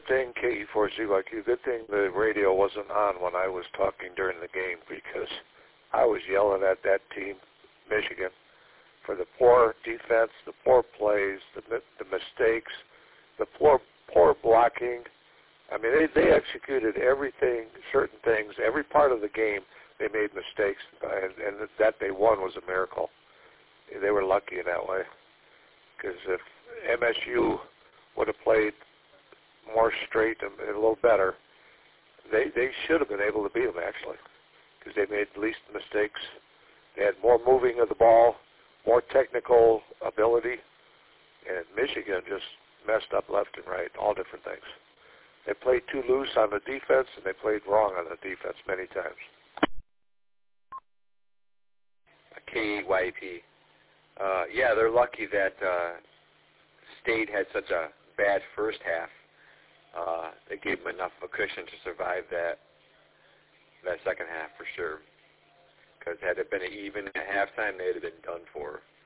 thing, KE4CYQ, good thing the radio wasn't on when I was talking during the game, because I was yelling at that team, Michigan, for the poor defense, the poor plays, the mistakes, the poor blocking. I mean, they executed everything, certain things, every part of the game. They made mistakes, and that they won was a miracle. They were lucky in that way, because if MSU would have played more straight and a little better, they should have been able to beat them, actually, because they made least mistakes. They had more moving of the ball, more technical ability, and Michigan just messed up left and right, all different things. They played too loose on the defense, and they played wrong on the defense many times. KYP. Yeah, they're lucky that State had such a bad first half. They gave them enough of a cushion to survive that second half for sure. Because had it been even at halftime, they'd have been done for.